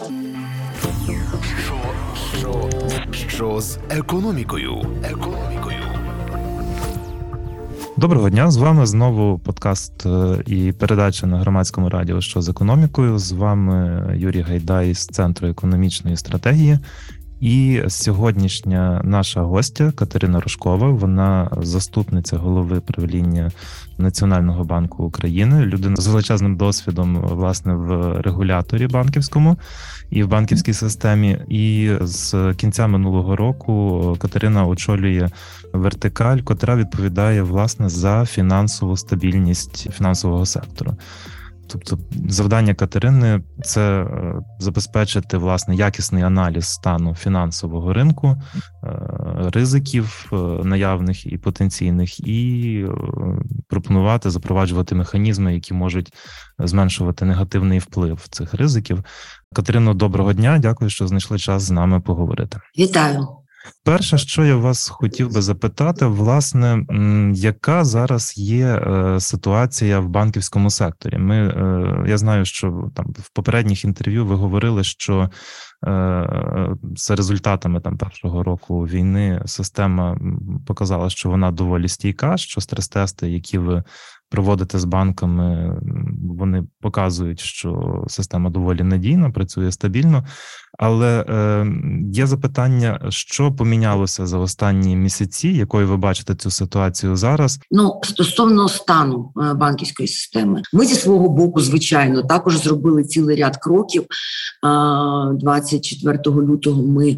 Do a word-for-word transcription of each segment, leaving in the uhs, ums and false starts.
Що, що, що з економікою? Економікою. Доброго дня, з вами знову подкаст і передача на Громадському радіо «Що з економікою». З вами Юрій Гайдай з Центру економічної стратегії. І сьогоднішня наша гостя Катерина Рожкова, вона заступниця голови правління Національного банку України, людина з величезним досвідом, власне, в регуляторі банківському і в банківській системі. І з кінця минулого року Катерина очолює вертикаль, котра відповідає, власне, за фінансову стабільність фінансового сектору. Тобто завдання Катерини – це забезпечити, власне, якісний аналіз стану фінансового ринку, ризиків наявних і потенційних, і пропонувати, запроваджувати механізми, які можуть зменшувати негативний вплив цих ризиків. Катерино, доброго дня, дякую, що знайшли час з нами поговорити. Вітаю. Перше, що я вас хотів би запитати, власне, яка зараз є ситуація в банківському секторі? Ми, я знаю, що там в попередніх інтерв'ю ви говорили, що за результатами там першого року війни система показала, що вона доволі стійка, що стрес-тести, які ви проводите з банками, вони показують, що система доволі надійна, працює стабільно. Але е, є запитання, що помінялося за останні місяці, якою ви бачите цю ситуацію зараз? Ну, стосовно стану банківської системи, ми зі свого боку, звичайно, також зробили цілий ряд кроків. двадцять четвертого лютого ми,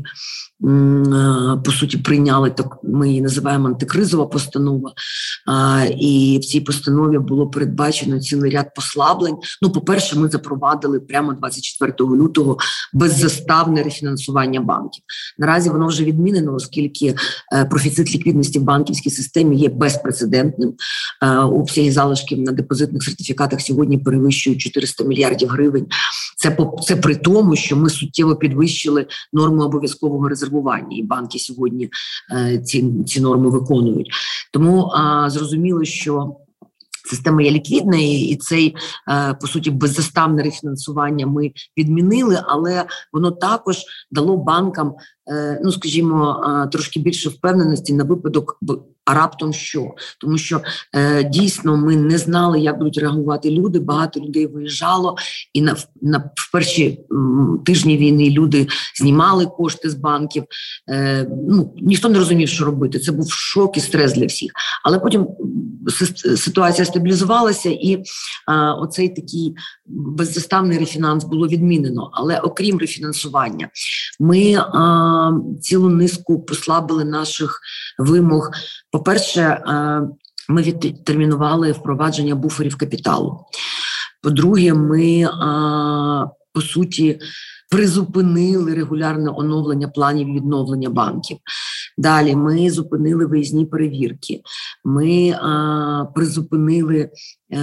по суті, прийняли, так ми її називаємо антикризова постанова, і в цій постанові було передбачено цілий ряд послаблень. Ну, по-перше, ми запровадили прямо двадцять четвертого лютого беззаставне рефінансування банків. Наразі воно вже відмінено, оскільки профіцит ліквідності в банківській системі є безпрецедентним. Обсяги залишків на депозитних сертифікатах сьогодні перевищують чотириста мільярдів гривень. Це, це при тому, що ми суттєво підвищили норму обов'язкового резервування, і банки сьогодні ці, ці норми виконують. Тому а, зрозуміло, що система є ліквідна, і цей, по суті, беззаставне рефінансування ми відмінили, але воно також дало банкам, ну, скажімо, трошки більше впевненості на випадок, а раптом що. Тому що дійсно ми не знали, як будуть реагувати люди, багато людей виїжджало, і на, на в перші тижні війни люди знімали кошти з банків. Ну, ніхто не розумів, що робити. Це був шок і стрес для всіх. Але потім ситуація стабілізувалася, і а, оцей такий беззаставний рефінанс було відмінено. Але окрім рефінансування, ми а, цілу низку послабили наших вимог. По-перше, а, ми відтермінували впровадження буферів капіталу. По-друге, ми, а, по суті, призупинили регулярне оновлення планів відновлення банків. Далі ми зупинили виїзні перевірки, ми а, призупинили е,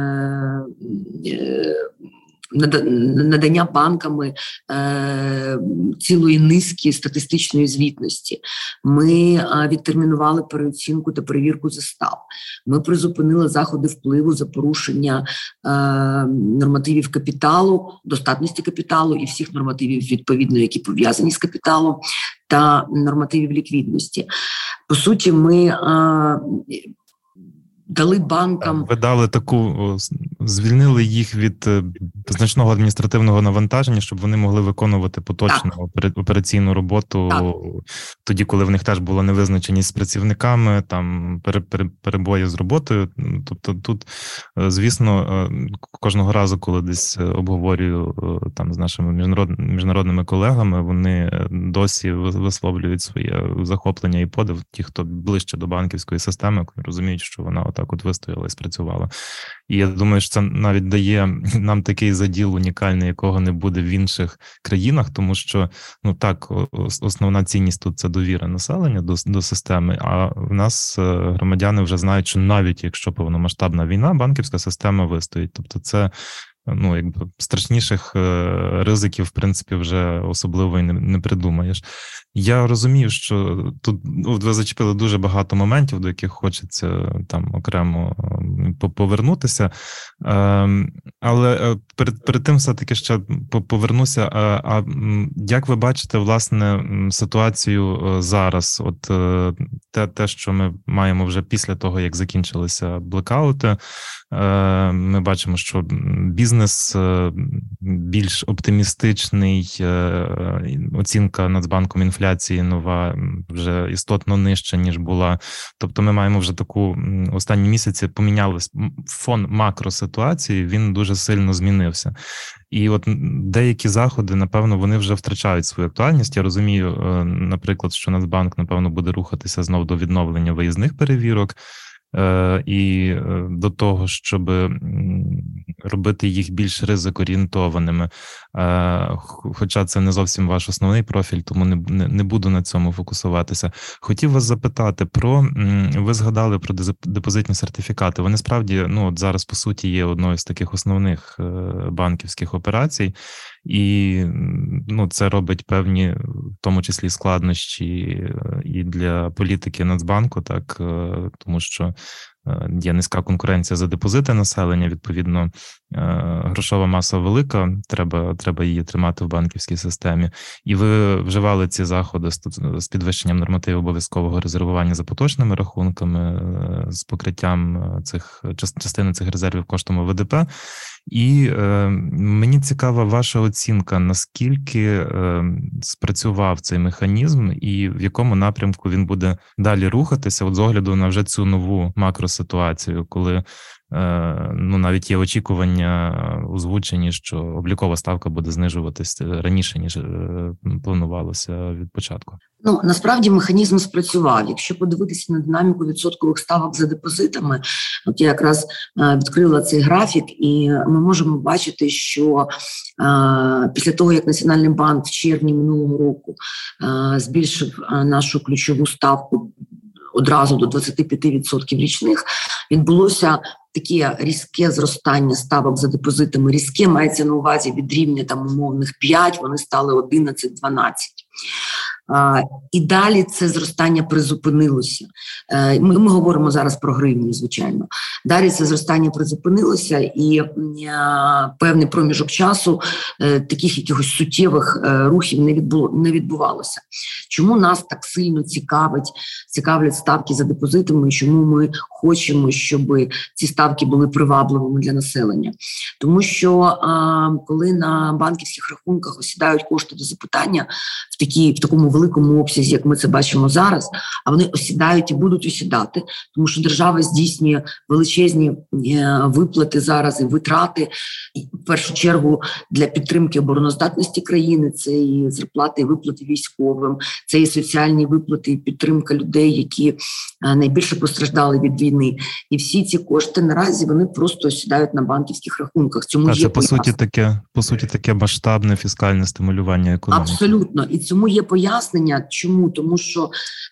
е, надання банками е, цілої низки статистичної звітності. Ми а, відтермінували переоцінку та перевірку застав. Ми призупинили заходи впливу за порушення е, нормативів капіталу, достатності капіталу і всіх нормативів, відповідно, які пов'язані з капіталом, та нормативів ліквідності. По суті, ми а, дали банкам... Ви дали таку, звільнили їх від значного адміністративного навантаження, щоб вони могли виконувати поточну так. операційну роботу так. тоді, коли в них теж була невизначеність з працівниками, там перебої з роботою. Тобто тут, звісно, кожного разу, коли десь обговорюю там з нашими міжнародними колегами, вони досі висловлюють своє захоплення і подив, ті, хто ближче до банківської системи, розуміють, що вона отак от вистояла і спрацювала. І я думаю, що це навіть дає нам такий заділ унікальний, якого не буде в інших країнах, тому що, ну так, основна цінність тут – це довіра населення до, до системи, а в нас громадяни вже знають, що навіть якщо повномасштабна війна, банківська система вистоїть. Тобто це ну, якби страшніших ризиків, в принципі, вже особливо і не, не придумаєш. Я розумію, що тут ви зачепили дуже багато моментів, до яких хочеться там окремо повернутися. Але перед, перед тим все-таки ще повернуся. А як ви бачите, власне, ситуацію зараз? От те, те, що ми маємо вже після того, як закінчилися блекаути, ми бачимо, що бізнес більш оптимістичний, оцінка Нацбанком інфляції нова вже істотно нижча, ніж була. Тобто ми маємо вже таку, останні місяці помінялись, фон макроситуації, він дуже сильно змінився. І от деякі заходи, напевно, вони вже втрачають свою актуальність. Я розумію, наприклад, що Нацбанк, напевно, буде рухатися знов до відновлення виїзних перевірок, і до того, щоб робити їх більш ризик-орієнтованими. Хоча це не зовсім ваш основний профіль, тому не, не, не буду на цьому фокусуватися. Хотів вас запитати про, ви згадали про депозитні сертифікати. Вони справді, ну от зараз, по суті, є одною з таких основних банківських операцій. І ну, це робить певні, в тому числі, складнощі і для політики Нацбанку, так, тому що є низька конкуренція за депозити населення, відповідно, грошова маса велика, треба, треба її тримати в банківській системі. І ви вживали ці заходи з підвищенням нормативів обов'язкового резервування за поточними рахунками, з покриттям цих, частини цих резервів коштом О В Д П. І е, мені цікава ваша оцінка, наскільки е, спрацював цей механізм і в якому напрямку він буде далі рухатися, от з огляду на вже цю нову макроситуацію, коли е, ну, навіть є очікування озвучені, що облікова ставка буде знижуватись раніше, ніж е, планувалося від початку. Ну, насправді механізм спрацював. Якщо подивитися на динаміку відсоткових ставок за депозитами, от я якраз е, відкрила цей графік, і ми можемо бачити, що е, після того, як Національний банк в червні минулого року е, збільшив е, нашу ключову ставку одразу до двадцять п'ять відсотків річних, відбулося таке різке зростання ставок за депозитами. Різке мається на увазі від рівня там умовних п'ять, вони стали одинадцять-дванадцять. Uh, і далі це зростання призупинилося. Uh, ми, ми говоримо зараз про гривню, звичайно. Далі це зростання призупинилося, і uh, певний проміжок часу uh, таких якихось суттєвих uh, рухів не, відбуло, не відбувалося. Чому нас так сильно цікавить, цікавлять ставки за депозитами, і чому ми хочемо, щоб ці ставки були привабливими для населення? Тому що uh, коли на банківських рахунках осідають кошти до запитання в, такі, в такому великому обсязі, як ми це бачимо зараз, а вони осідають і будуть осідати, тому що держава здійснює величезні е, виплати зараз і витрати, і, в першу чергу, для підтримки обороноздатності країни, це і зарплати, і виплати військовим, це і соціальні виплати, і підтримка людей, які е, найбільше постраждали від війни. І всі ці кошти наразі, вони просто осідають на банківських рахунках. Цьому а є це, по суті, таке, по суті, таке масштабне фіскальне стимулювання економіки. Абсолютно. І цьому є пояснення. Чому? Тому що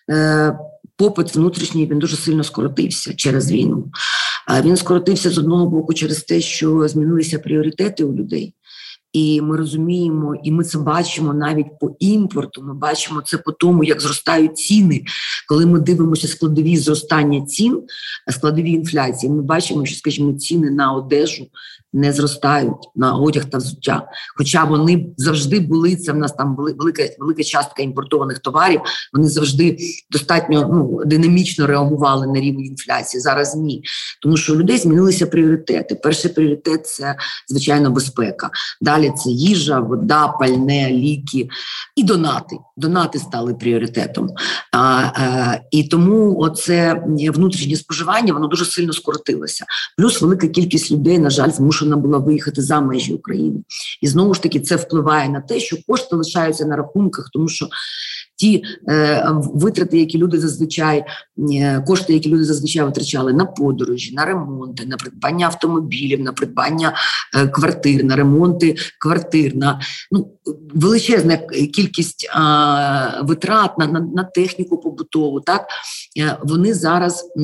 е, попит внутрішній, він дуже сильно скоротився через війну. Е, він скоротився з одного боку через те, що змінилися пріоритети у людей. І ми розуміємо, і ми це бачимо навіть по імпорту, ми бачимо це по тому, як зростають ціни. Коли ми дивимося складові зростання цін, складові інфляції, ми бачимо, що, скажімо, ціни на одежу не зростають, на одяг та взуття. Хоча вони завжди були, це в нас там велика, велика частка імпортованих товарів, вони завжди достатньо ну, динамічно реагували на рівень інфляції. Зараз ні. Тому що у людей змінилися пріоритети. Перший пріоритет – це, звичайно, безпека. Далі це їжа, вода, пальне, ліки і донати. Донати стали пріоритетом. А, а, і тому оце внутрішнє споживання, воно дуже сильно скоротилося. Плюс велика кількість людей, на жаль, змушена була виїхати за межі України. І знову ж таки це впливає на те, що кошти лишаються на рахунках, тому що ті е, витрати, які люди зазвичай, е, кошти, які люди зазвичай витрачали на подорожі, на ремонти, на придбання автомобілів, на придбання е, квартир, на ремонти квартир, на ну, величезна кількість е, витрат на, на, на техніку побутову, так, е, вони зараз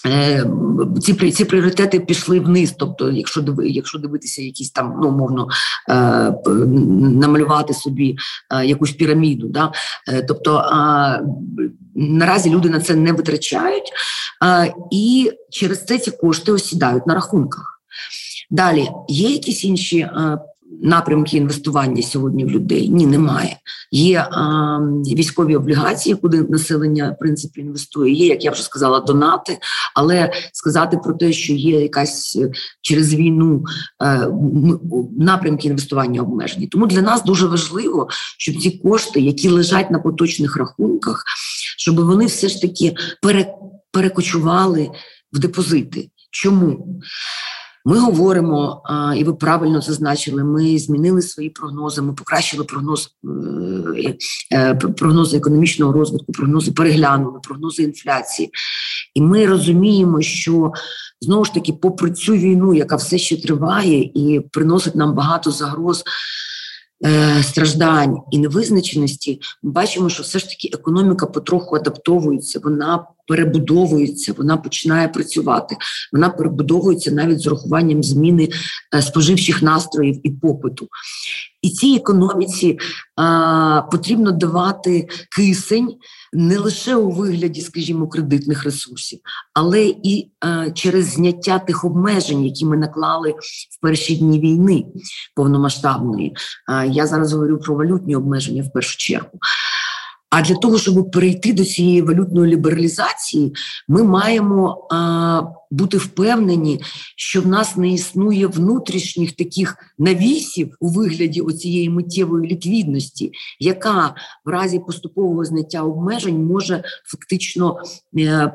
Ці, ці пріоритети пішли вниз, тобто, якщо диви, якщо дивитися якісь там, ну, умовно, е, намалювати собі е, якусь піраміду, да? Е, тобто е, наразі люди на це не витрачають, е, і через це ці кошти осідають на рахунках. Далі, є якісь інші е, напрямки інвестування сьогодні в людей? Ні, немає. Є а, військові облігації, куди населення, в принципі, інвестує. Є, як я вже сказала, донати. Але сказати про те, що є якась через війну а, напрямки інвестування обмежені. Тому для нас дуже важливо, щоб ці кошти, які лежать на поточних рахунках, щоб вони все ж таки пере, перекочували в депозити. Чому? Ми говоримо, і ви правильно зазначили, ми змінили свої прогнози, ми покращили прогноз, прогнози економічного розвитку, прогнози переглянули, прогнози інфляції. І ми розуміємо, що, знову ж таки, попри цю війну, яка все ще триває і приносить нам багато загроз, страждань і невизначеності, ми бачимо, що все ж таки економіка потроху адаптовується, вона перебудовується, вона починає працювати, вона перебудовується навіть з урахуванням зміни споживчих настроїв і попиту. І цій економіці а, потрібно давати кисень не лише у вигляді, скажімо, кредитних ресурсів, але і а, через зняття тих обмежень, які ми наклали в перші дні війни повномасштабної. А, я зараз говорю про валютні обмеження в першу чергу. А для того, щоб перейти до цієї валютної лібералізації, ми маємо а, бути впевнені, що в нас не існує внутрішніх таких навісів у вигляді оцієї миттєвої ліквідності, яка в разі поступового зняття обмежень може фактично е,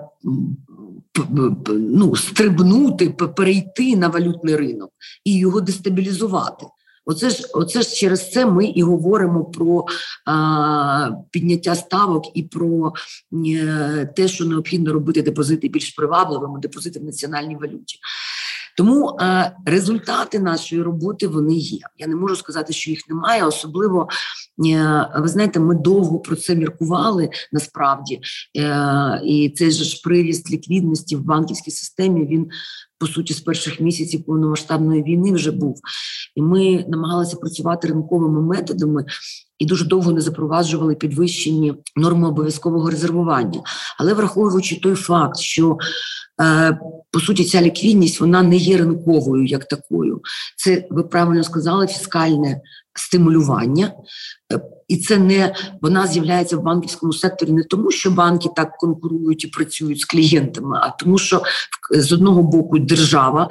ну, стрибнути, перейти на валютний ринок і його дестабілізувати. Оце ж, оце ж через це ми і говоримо про а, підняття ставок і про е, те, що необхідно робити депозити більш привабливими, депозити в національній валюті. Тому е, результати нашої роботи, вони є. Я не можу сказати, що їх немає, особливо, е, ви знаєте, ми довго про це міркували насправді, е, і цей же ж приріст ліквідності в банківській системі, він, по суті, з перших місяців повномасштабної війни вже був. І ми намагалися працювати ринковими методами і дуже довго не запроваджували підвищені норми обов'язкового резервування. Але враховуючи той факт, що, е, по суті, ця ліквідність, вона не є ринковою як такою. Це, ви правильно сказали, фіскальне стимулювання. І це не, вона з'являється в банківському секторі не тому, що банки так конкурують і працюють з клієнтами, а тому, що з одного боку держава,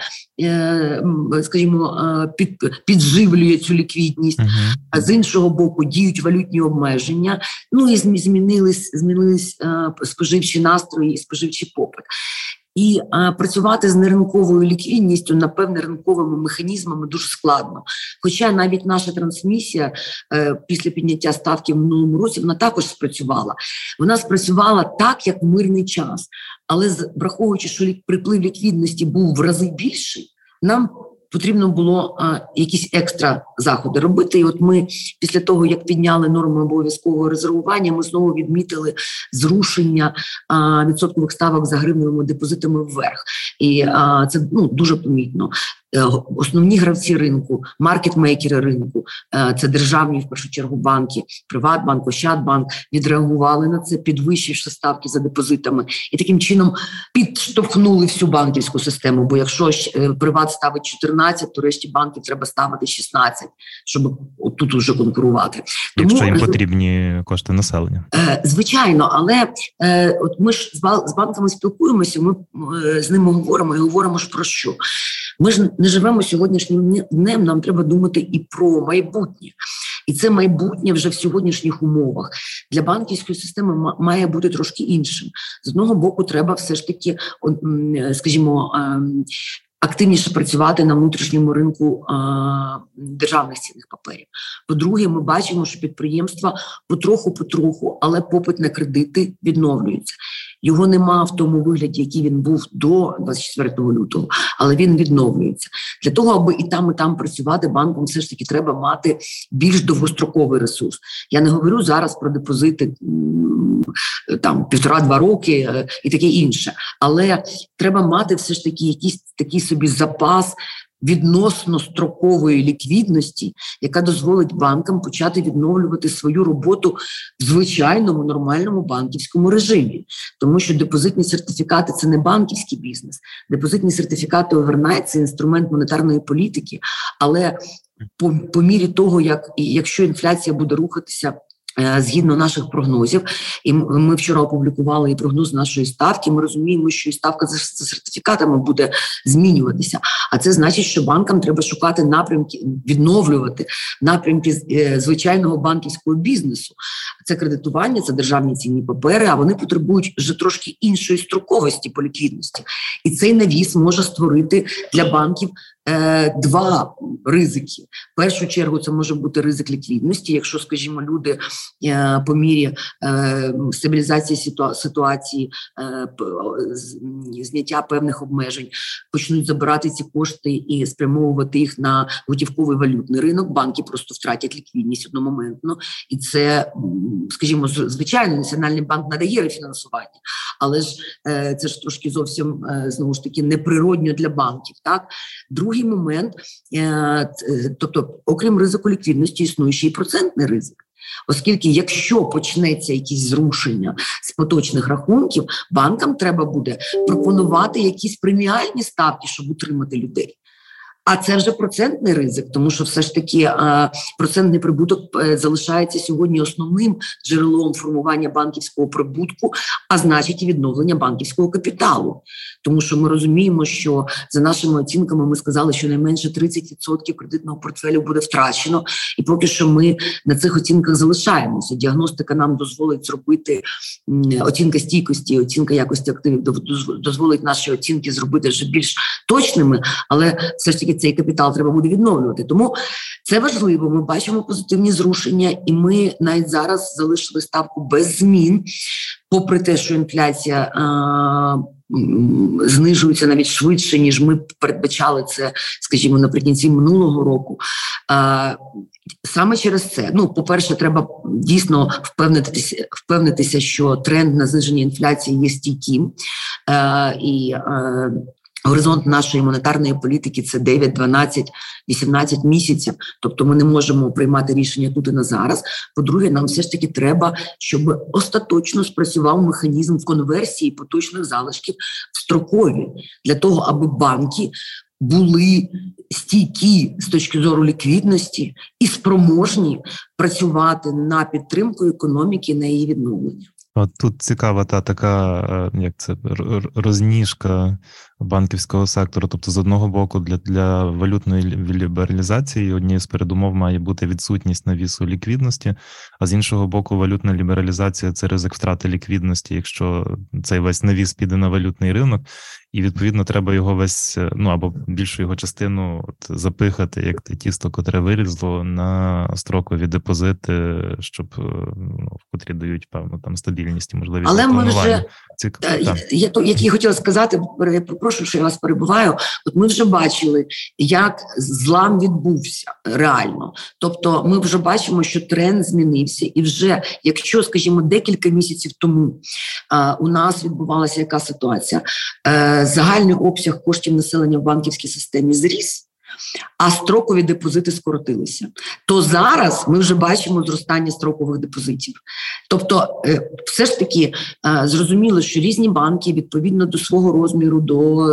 скажімо, під, підживлює цю ліквідність, uh-huh. а з іншого боку діють валютні обмеження, ну і змінились, змінились споживчі настрої і споживчий попит. І а, працювати з неринковою ліквідністю, напевне, ринковими механізмами дуже складно. Хоча навіть наша трансмісія е, після підняття ставки в минулому році, вона також спрацювала. Вона спрацювала так, як в мирний час. Але з, враховуючи, що приплив ліквідності був в рази більший, нам потрібно було а, якісь екстра заходи робити. І от ми після того, як підняли норми обов'язкового резервування, ми знову відмітили зрушення а, відсоткових ставок за гривневими депозитами вверх. І а, це ну, дуже помітно. Основні гравці ринку, маркетмейкери ринку, це державні, в першу чергу, банки, Приватбанк, Ощадбанк, відреагували на це, підвищивши ставки за депозитами. І таким чином підштовхнули всю банківську систему. Бо якщо Приват ставить чотирнадцять, то решті банків треба ставити шістнадцять, щоб тут уже конкурувати. Якщо Тому, їм потрібні кошти населення. Звичайно, але от ми ж з банками спілкуємося, ми з ними говоримо і говоримо ж про що. Ми ж не живемо сьогоднішнім днем, нам треба думати і про майбутнє. І це майбутнє вже в сьогоднішніх умовах. Для банківської системи має бути трошки іншим. З одного боку, треба все ж таки, скажімо, активніше працювати на внутрішньому ринку а, державних цінних паперів. По-друге, ми бачимо, що підприємства потроху-потроху, але попит на кредити відновлюється. Його нема в тому вигляді, який він був до двадцять четвертого лютого, але він відновлюється. Для того, аби і там, і там працювати, банкам все ж таки треба мати більш довгостроковий ресурс. Я не говорю зараз про депозити там півтора-два роки і таке інше, але треба мати все ж таки якийсь такий собі запас відносно строкової ліквідності, яка дозволить банкам почати відновлювати свою роботу в звичайному, нормальному банківському режимі. Тому що депозитні сертифікати – це не банківський бізнес. Депозитні сертифікати овернайт – це інструмент монетарної політики, але по, по мірі того, як, якщо інфляція буде рухатися згідно наших прогнозів, і ми вчора опублікували і прогноз нашої ставки, ми розуміємо, що і ставка за сертифікатами буде змінюватися. А це значить, що банкам треба шукати напрямки, відновлювати напрямки звичайного банківського бізнесу. Це кредитування, це державні цінні папери, а вони потребують вже трошки іншої строковості по ліквідності. І цей навіс може створити для банків два ризики. В першу чергу це може бути ризик ліквідності, якщо, скажімо, люди по мірі стабілізації ситуації, зняття певних обмежень почнуть забирати ці кошти і спрямовувати їх на готівковий валютний ринок, банки просто втратять ліквідність одномоментно. І це, скажімо, звичайно, Національний банк надає рефінансування, але ж це ж трошки зовсім, знову ж таки, неприродньо для банків, так? Другий момент, тобто, окрім ризику ліквідності, існує ще й процентний ризик. Оскільки, якщо почнеться якісь зрушення з поточних рахунків, банкам треба буде пропонувати якісь преміальні ставки, щоб утримати людей. А це вже процентний ризик, тому що все ж таки а, процентний прибуток а, залишається сьогодні основним джерелом формування банківського прибутку, а значить і відновлення банківського капіталу. Тому що ми розуміємо, що за нашими оцінками ми сказали, що найменше тридцять відсотків кредитного портфелю буде втрачено, і поки що ми на цих оцінках залишаємося. Діагностика нам дозволить зробити, оцінка стійкості, оцінка якості активів дозволить наші оцінки зробити вже більш точними, але все ж таки цей капітал треба буде відновлювати. Тому це важливо, ми бачимо позитивні зрушення, і ми навіть зараз залишили ставку без змін, попри те, що інфляція а, знижується навіть швидше, ніж ми передбачали це, скажімо, наприкінці минулого року. А, саме через це, ну, по-перше, треба дійсно впевнитися, впевнитися, що тренд на зниження інфляції є стійким, а, і а, горизонт нашої монетарної політики – це дев'ять, дванадцять, вісімнадцять місяців. Тобто ми не можемо приймати рішення тут і на зараз. По-друге, нам все ж таки треба, щоб остаточно спрацював механізм в конверсії поточних залишків в строкові. Для того, аби банки були стійкі з точки зору ліквідності і спроможні працювати на підтримку економіки, на її відновлення. От тут цікава та така, як це, розніжка банківського сектору. Тобто, з одного боку, для, для валютної лібералізації однією з передумов має бути відсутність навісу ліквідності, а з іншого боку, валютна лібералізація – це ризик втрати ліквідності, якщо цей весь навіс піде на валютний ринок, і, відповідно, треба його весь, ну, або більшу його частину от, запихати, як те тісто, котре вилізло, на строкові депозити, щоб, ну, в котрі дають певну там стабільність і можливість Але ми вже, Цік... я, як я хотіла сказати, прошу, що я вас перебуваю, от ми вже бачили, як злам відбувся реально. Тобто ми вже бачимо, що тренд змінився, і вже, якщо, скажімо, декілька місяців тому а, у нас відбувалася яка ситуація, а, загальний обсяг коштів населення в банківській системі зріс, а строкові депозити скоротилися, то зараз ми вже бачимо зростання строкових депозитів. Тобто все ж таки зрозуміло, що різні банки відповідно до свого розміру, до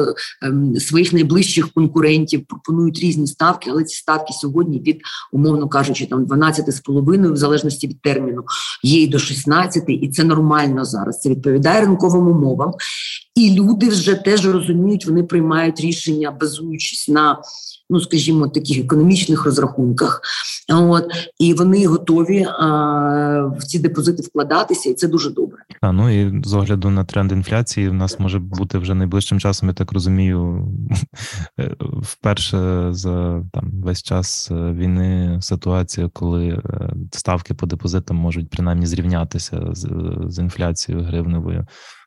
своїх найближчих конкурентів пропонують різні ставки, але ці ставки сьогодні від, умовно кажучи, там дванадцять з половиною, в залежності від терміну, є і до шістнадцяти, і це нормально зараз, це відповідає ринковим умовам. І люди вже теж розуміють, вони приймають рішення, базуючись на, ну, скажімо, таких економічних розрахунках. От, і вони готові а, в ці депозити вкладатися, і це дуже добре. А, ну і з огляду на тренд інфляції, в нас може бути вже найближчим часом, я так розумію, вперше за там весь час війни ситуація, коли ставки по депозитам можуть принаймні зрівнятися з, з інфляцією гривневою.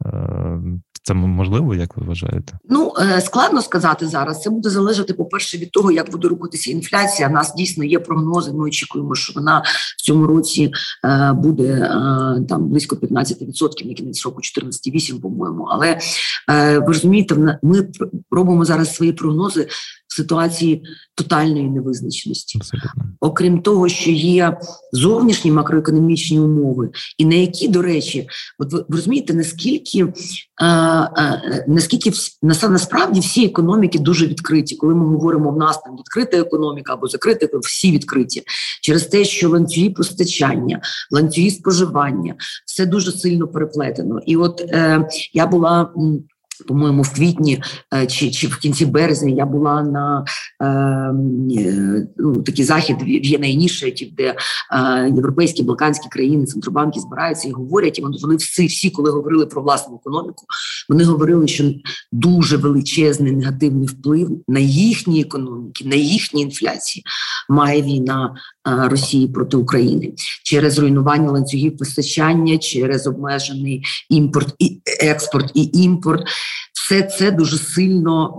Це можливо, як ви вважаєте? Ну, складно сказати зараз. Це буде залежати, по-перше, від того, як буде рухатися інфляція. У нас дійсно є прогнози, ми очікуємо, що вона в цьому році буде там близько п'ятнадцять відсотків, на кінець року чотирнадцять цілих вісім десятих, по-моєму. Але ви розумієте, ми робимо зараз свої прогнози в ситуації тотальної невизначеності. Абсолютно. Окрім того, що є зовнішні макроекономічні умови, і на які, до речі, от ви, ви розумієте, наскільки, е, е, наскільки на, насправді всі економіки дуже відкриті. Коли ми говоримо, в нас там відкрита економіка або закрита, всі відкриті. Через те, що ланцюги постачання, ланцюги споживання, все дуже сильно переплетено. І от е, я була... По-моєму, в квітні чи, чи в кінці березня я була на е, ну, такий захід в Єна-Інішіатів, де е, європейські, балканські країни, центробанки збираються і говорять, і вони всі, всі, коли говорили про власну економіку, вони говорили, що дуже величезний негативний вплив на їхні економіки, на їхні інфляції має війна е, Росії проти України через руйнування ланцюгів постачання, через обмежений імпорт і експорт і імпорт. Все це дуже сильно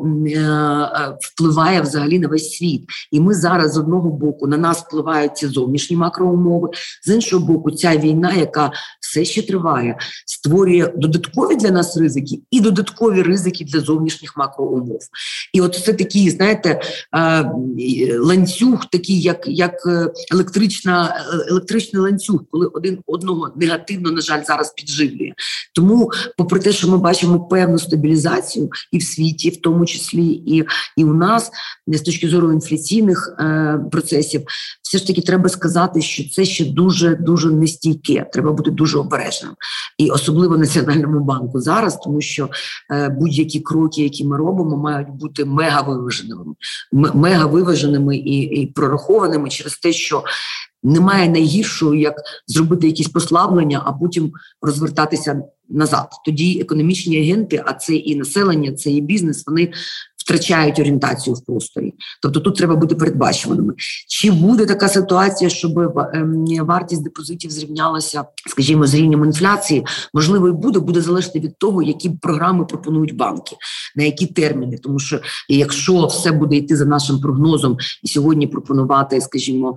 е, впливає взагалі на весь світ. І ми зараз, з одного боку, на нас впливають ці зовнішні макроумови, з іншого боку, ця війна, яка все ще триває, створює додаткові для нас ризики і додаткові ризики для зовнішніх макроумов. І от це такий, знаєте, е, ланцюг, такий, як, як електрична, електричний ланцюг, коли один одного негативно, на жаль, зараз підживлює. Тому, попри те, що ми бачимо певну стабілізацію і в світі, в тому числі і, і у нас, з точки зору інфляційних е, процесів, все ж таки треба сказати, що це ще дуже-дуже нестійке. Треба бути дуже обережним. І особливо Національному банку зараз, тому що е, будь-які кроки, які ми робимо, мають бути мега-виваженими. Мега-виваженими і, і прорахованими через те, що немає найгіршого, як зробити якісь послаблення, а потім розвертатися назад. Тоді економічні агенти, а це і населення, це і бізнес, вони втрачають орієнтацію в просторі. Тобто тут треба бути передбачуваними. Чи буде така ситуація, щоб вартість депозитів зрівнялася, скажімо, з рівнем інфляції? Можливо, і буде, буде залежати від того, які програми пропонують банки, на які терміни. Тому що якщо все буде йти за нашим прогнозом і сьогодні пропонувати, скажімо,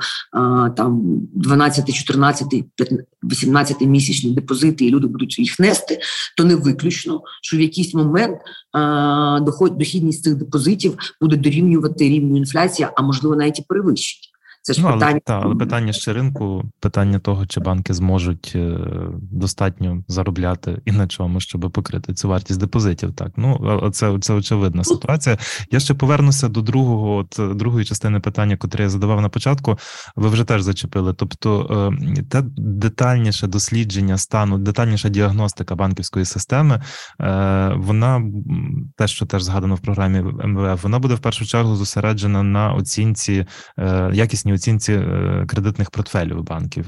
там дванадцять, чотирнадцять, вісімнадцять місячні депозити, і люди будуть їх нести, то не виключно, що в якийсь момент доход, дохідність цих депозитів буде дорівнювати рівню інфляції, а можливо навіть і перевищить. Це ж ну, питання. Але, та, але питання ще ринку, питання того, чи банки зможуть е, достатньо заробляти і на чому, щоб покрити цю вартість депозитів. Так, ну це, це очевидна ситуація. Я ще повернуся до другого, от другої частини питання, котре я задавав на початку. Ви вже теж зачепили. Тобто, е, те детальніше дослідження стану, детальніша діагностика банківської системи, е, вона те, що теж згадано в програмі ем ве еф, вона буде в першу чергу зосереджена на оцінці е, якісні оцінці кредитних портфелів банків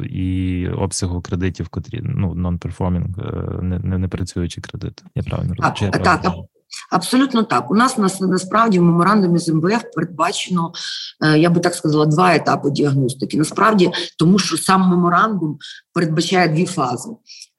і обсягу кредитів, котрі, ну, non-performing, не, не, не працюючі кредити. Я правильно розумію? Так, так, абсолютно так. У нас, нас насправді в меморандумі з ем ве еф передбачено, я би так сказала, два етапи діагностики. Насправді, тому що сам меморандум передбачає дві фази.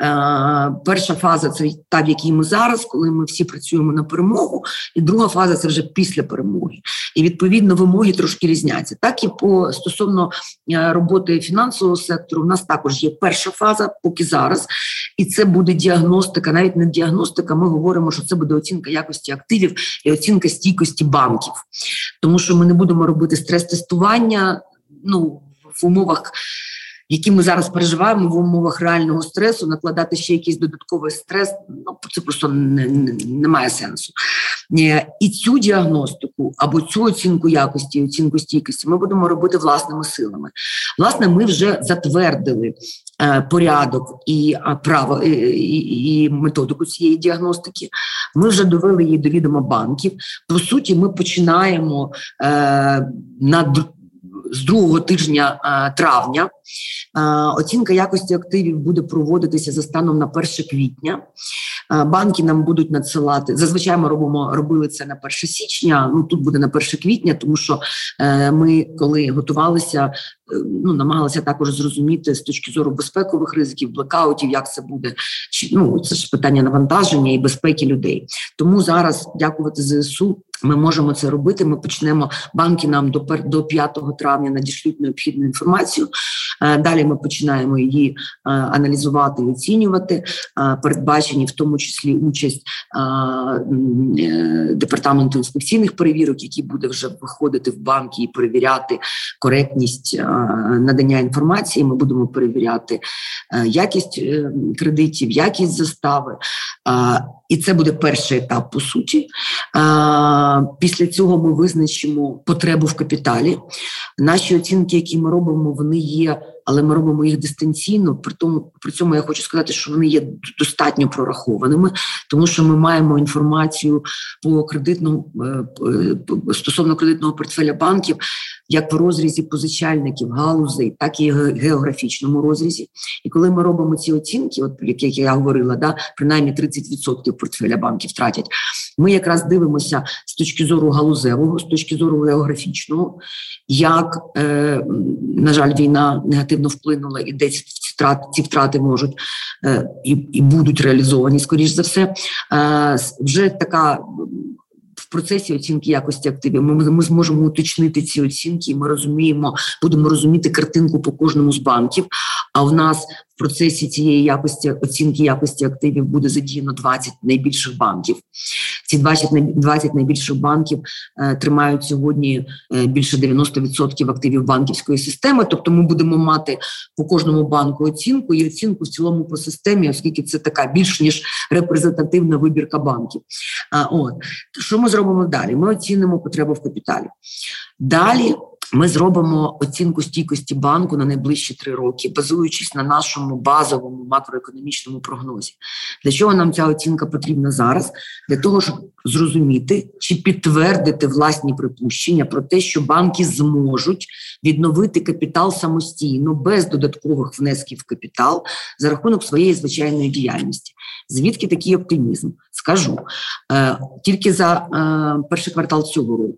Е, перша фаза – це та, в якій ми зараз, коли ми всі працюємо на перемогу, і друга фаза – це вже після перемоги. І, відповідно, вимоги трошки різняться. Так і по стосовно роботи фінансового сектору, у нас також є перша фаза, поки зараз, і це буде діагностика, навіть не діагностика, ми говоримо, що це буде оцінка якості активів і оцінка стійкості банків. Тому що ми не будемо робити стрес-тестування, ну, в умовах, які ми зараз переживаємо, в умовах реального стресу, накладати ще якийсь додатковий стрес, ну, це просто не, не, не має сенсу. І цю діагностику, або цю оцінку якості, оцінку стійкості ми будемо робити власними силами. Власне, ми вже затвердили е, порядок і е, право, і, і, і методику цієї діагностики. Ми вже довели її до відома банків. По суті, ми починаємо е, над з другого тижня травня. Оцінка якості активів буде проводитися за станом на перше квітня. Банки нам будуть надсилати, зазвичай ми робимо, робили це на перше січня, ну тут буде на перше квітня, тому що ми, коли готувалися, ну, намагалися також зрозуміти з точки зору безпекових ризиків, блекаутів, як це буде. Ну, це ж питання навантаження і безпеки людей. Тому зараз, дякувати ЗСУ, ми можемо це робити. Ми почнемо, банки нам до, до п'ятого травня надішлють необхідну інформацію. Далі ми починаємо її аналізувати і оцінювати. Передбачені в тому числі участь департаменту інспекційних перевірок, який буде вже виходити в банки і перевіряти коректність надання інформації. Ми будемо перевіряти якість кредитів, якість застави. І це буде перший етап, по суті. Після цього ми визначимо потребу в капіталі. Наші оцінки, які ми робимо, вони є, але ми робимо їх дистанційно. При тому, при цьому я хочу сказати, що вони є достатньо прорахованими, тому що ми маємо інформацію по кредитному, стосовно кредитного портфеля банків, як в розрізі позичальників, галузей, так і в географічному розрізі. І коли ми робимо ці оцінки, от як я говорила, да, принаймні тридцять відсотків портфеля банків втратять, ми якраз дивимося з точки зору галузевого, з точки зору географічного, як, е, на жаль, війна негативно вплинула, і десь ці втрати, ці втрати можуть е, і, і будуть реалізовані, скоріш за все. Е, вже така... В процесі оцінки якості активів ми, ми зможемо уточнити ці оцінки, і ми розуміємо, будемо розуміти картинку по кожному з банків, а в нас в процесі цієї якості, оцінки якості активів буде задіяно двадцять найбільших банків. Ці двадцять, двадцять найбільших банків е, тримають сьогодні е, більше дев'яносто відсотків активів банківської системи, тобто ми будемо мати по кожному банку оцінку і оцінку в цілому по системі, оскільки це така більш ніж репрезентативна вибірка банків. А, от. Що ми зробимо далі? Ми оцінимо потребу в капіталі. Далі ми зробимо оцінку стійкості банку на найближчі три роки, базуючись на нашому базовому макроекономічному прогнозі. Для чого нам ця оцінка потрібна зараз? Для того, щоб зрозуміти чи підтвердити власні припущення про те, що банки зможуть відновити капітал самостійно, без додаткових внесків в капітал, за рахунок своєї звичайної діяльності. Звідки такий оптимізм? Скажу. Е, тільки за е, перший квартал цього року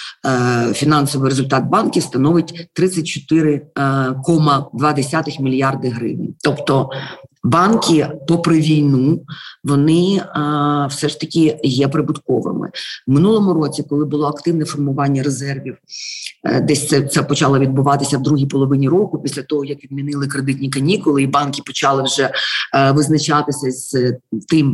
фінансовий результат банків становить тридцять чотири цілих два десятих мільярди гривень. Тобто банки, попри війну, вони а, все ж таки є прибутковими. В минулому році, коли було активне формування резервів, десь це, це почало відбуватися в другій половині року, після того, як відмінили кредитні канікули, і банки почали вже а, визначатися з тим,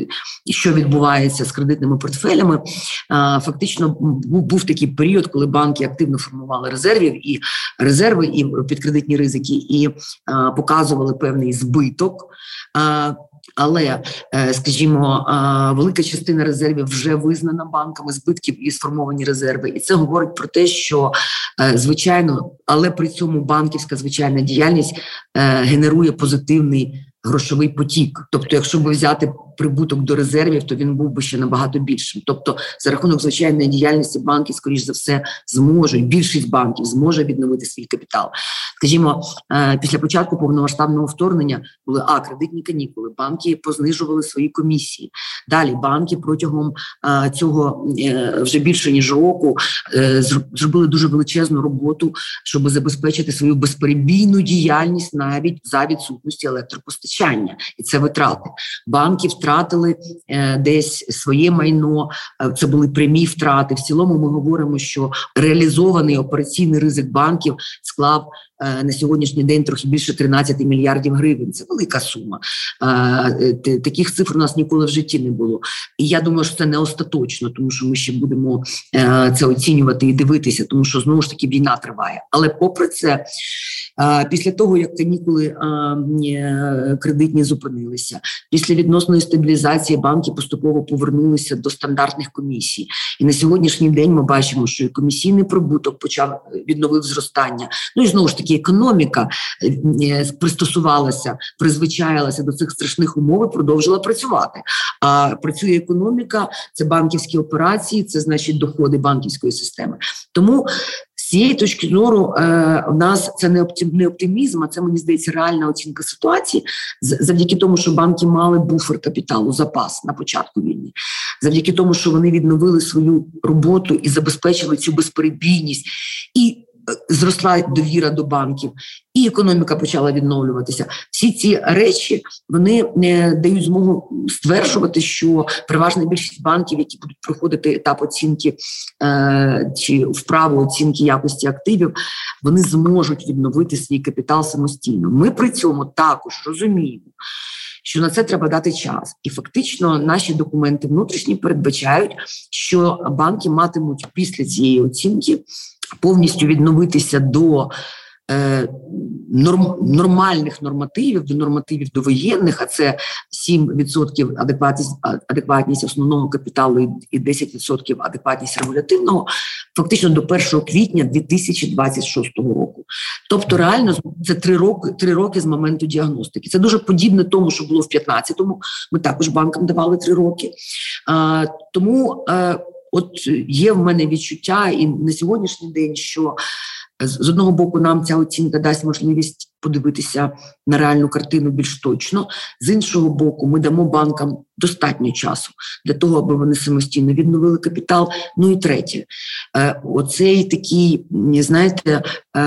що відбувається з кредитними портфелями. А, фактично був, був такий період, коли банки активно формували резервів, і резерви, і підкредитні ризики, і а, показували певний збиток. А, але, скажімо, велика частина резервів вже визнана банками, збитків і сформовані резерви. І це говорить про те, що, звичайно, але при цьому банківська звичайна діяльність генерує позитивний грошовий потік. Тобто, якщо б взяти прибуток до резервів, то він був би ще набагато більшим. Тобто, за рахунок звичайної діяльності банки, скоріш за все, зможуть, більшість банків зможе відновити свій капітал. Скажімо, після початку повномасштабного вторгнення були а, кредитні канікули, банки познижували свої комісії. Далі банки протягом а, цього а, вже більше ніж року а, зробили дуже величезну роботу, щоб забезпечити свою безперебійну діяльність навіть за відсутності електропостачання. І це витрати. Банки втратили е, десь своє майно, е, це були прямі втрати. В цілому ми говоримо, що реалізований операційний ризик банків склав е, на сьогоднішній день трохи більше тринадцять мільярдів гривень. Це велика сума. Е, е, таких цифр у нас ніколи в житті не було. І я думаю, що це не остаточно, тому що ми ще будемо е, це оцінювати і дивитися, тому що, знову ж таки, війна триває. Але попри це, е, після того, як канікули е, кредитні зупинилися, після відносної стабілізації банки поступово повернулися до стандартних комісій. І на сьогоднішній день ми бачимо, що і комісійний прибуток почав відновив зростання. Ну і знову ж таки економіка пристосувалася, призвичаїлася до цих страшних умов і продовжила працювати. А працює економіка, це банківські операції, це значить доходи банківської системи. Тому З цієї точки зору е, у нас це не, оптим, не оптимізм, а це, мені здається, реальна оцінка ситуації, завдяки тому, що банки мали буфер капіталу, запас на початку війни, завдяки тому, що вони відновили свою роботу і забезпечили цю безперебійність, і зросла довіра до банків, і економіка почала відновлюватися. Всі ці речі, вони не дають змогу стверджувати, що переважна більшість банків, які будуть проходити етап оцінки е, чи вправу оцінки якості активів, вони зможуть відновити свій капітал самостійно. Ми при цьому також розуміємо, що на це треба дати час. І фактично наші документи внутрішні передбачають, що банки матимуть після цієї оцінки повністю відновитися до е, норм, нормальних нормативів, до нормативів довоєнних, а це сім відсотків адекватність, адекватність основного капіталу і десять відсотків адекватність регулятивного, фактично до першого квітня дві тисячі двадцять шостого року. Тобто реально це три роки, три роки з моменту діагностики. Це дуже подібне тому, що було в п'ятнадцятому. Ми також банкам давали три роки. А, тому а, от є в мене відчуття і на сьогоднішній день, що з одного боку нам ця оцінка дасть можливість подивитися на реальну картину більш точно, з іншого боку ми дамо банкам достатньо часу для того, аби вони самостійно відновили капітал. Ну і третє, оцей такий, знаєте,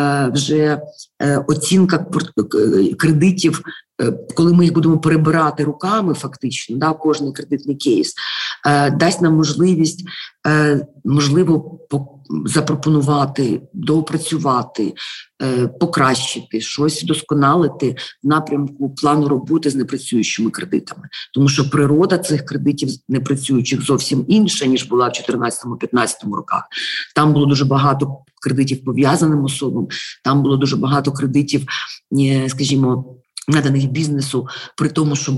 вже оцінка кредитів, коли ми їх будемо перебирати руками фактично, да, кожний кредитний кейс, дасть нам можливість, можливо, запропонувати, доопрацювати, покращити, щось вдосконалити в напрямку плану роботи з непрацюючими кредитами. Тому що природа цих кредитів непрацюючих зовсім інша, ніж була в чотирнадцятому-п'ятнадцятому роках. Там було дуже багато кредитів пов'язаним особам, там було дуже багато кредитів, скажімо, наданих бізнесу, при тому, що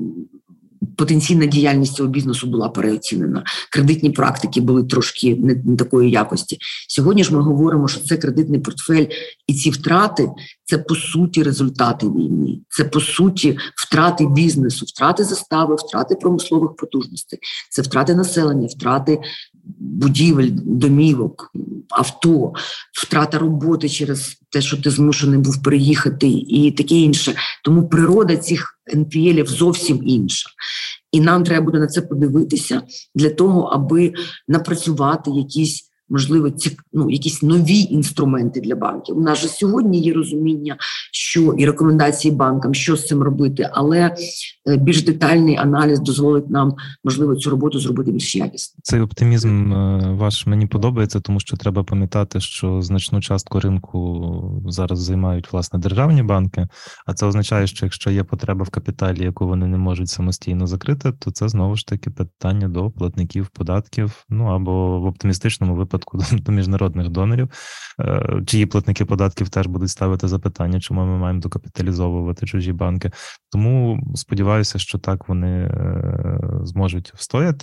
потенційна діяльність цього бізнесу була переоцінена. Кредитні практики були трошки не, не такої якості. Сьогодні ж ми говоримо, що це кредитний портфель і ці втрати – це по суті результати війни. Це по суті втрати бізнесу, втрати застави, втрати промислових потужностей. Це втрати населення, втрати будівель, домівок, авто, втрата роботи через те, що ти змушений був переїхати і таке інше. Тому природа цих ен пі елів зовсім інша. І нам треба буде на це подивитися для того, аби напрацювати якісь, можливо, ці, ну, якісь нові інструменти для банків. У нас же сьогодні є розуміння, що і рекомендації банкам, що з цим робити, але більш детальний аналіз дозволить нам, можливо, цю роботу зробити більш якісно. Цей оптимізм ваш мені подобається, тому що треба пам'ятати, що значну частку ринку зараз займають, власне, державні банки, а це означає, що якщо є потреба в капіталі, яку вони не можуть самостійно закрити, то це знову ж таки питання до платників податків, ну або в оптимістичному випадку до міжнародних донорів, чиї платники податків теж будуть ставити запитання, чому ми маємо докапіталізовувати чужі банки. Тому сподіваюся, що так вони зможуть встояти,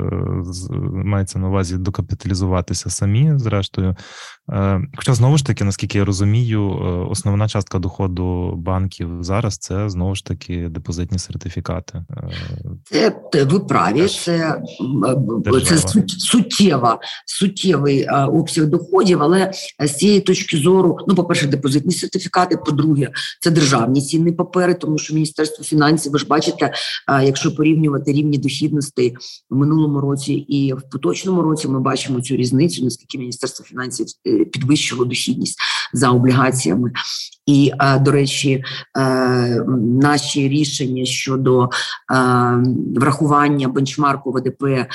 мається на увазі докапіталізуватися самі, зрештою. Хоча, знову ж таки, наскільки я розумію, основна частка доходу банків зараз – це, знову ж таки, депозитні сертифікати. Це, ви праві, це, це суттєва, суттєвий обсяг доходів, але з цієї точки зору, ну, по-перше, депозитні сертифікати, по-друге, це державні цінні папери, тому що Міністерство фінансів, ви ж бачите, якщо порівнювати рівні дохідності в минулому році і в поточному році, ми бачимо цю різницю, наскільки Міністерство фінансів підвищило дохідність за облігаціями. І, до речі, наші рішення щодо врахування бенчмарку ве де пе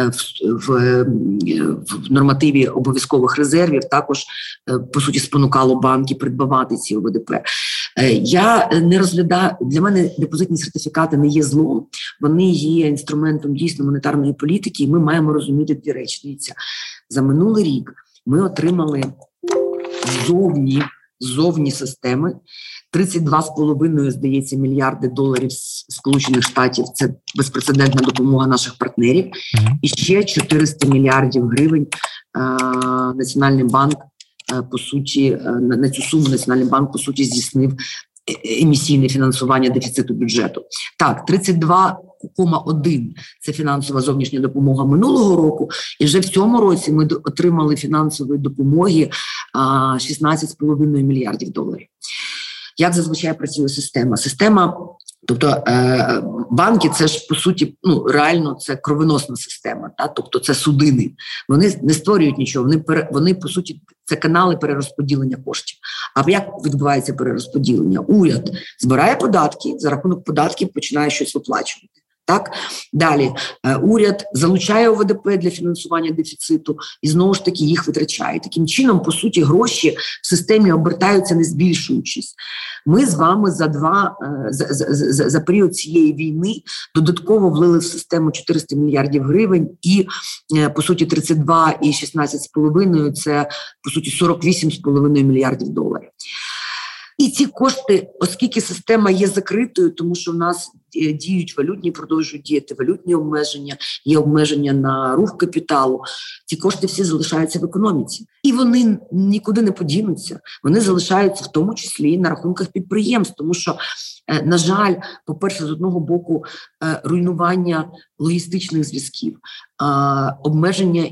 в нормативі обов'язкових резервів також, по суті, спонукало банки придбавати ці ве де пе. Я не розглядаю, для мене депозитні сертифікати не є злом, вони є інструментом дійсно монетарної політики, і ми маємо розуміти дві речі. Дивіться, за минулий рік ми отримали зовні, зовні системи тридцять два з половиною, здається, мільярди доларів з Сполучених Штатів. Це безпрецедентна допомога наших партнерів. Mm-hmm. І ще чотириста мільярдів гривень е, Національний банк, е, по суті, е, на, на цю суму Національний банк, по суті, здійснив емісійне фінансування дефіциту бюджету. Так, тридцять два кома один – це фінансова зовнішня допомога минулого року, і вже в цьому році ми отримали фінансової допомоги шістнадцять з половиною мільярдів доларів. Як зазвичай працює система? Система, тобто е, банки – це ж, по суті, ну, реально це кровоносна система, та? Тобто це судини. Вони не створюють нічого, вони, пере, вони, по суті, це канали перерозподілення коштів. А як відбувається перерозподілення? Уряд збирає податки, за рахунок податків починає щось виплачувати. Так, далі уряд залучає О В Д П для фінансування дефіциту і знову ж таки їх витрачає. Таким чином, по суті, гроші в системі обертаються, не збільшуючись. Ми з вами за два за, за, за, за період цієї війни додатково влили в систему чотириста мільярдів гривень і, по суті, тридцять два і шістнадцять з половиною – це, по суті, сорок вісім з половиною мільярдів доларів. І ці кошти, оскільки система є закритою, тому що в нас діють валютні, продовжують діяти валютні обмеження, є обмеження на рух капіталу, ці кошти всі залишаються в економіці. І вони нікуди не подінуться, вони залишаються в тому числі і на рахунках підприємств, тому що, на жаль, по-перше, з одного боку, руйнування логістичних зв'язків, обмеження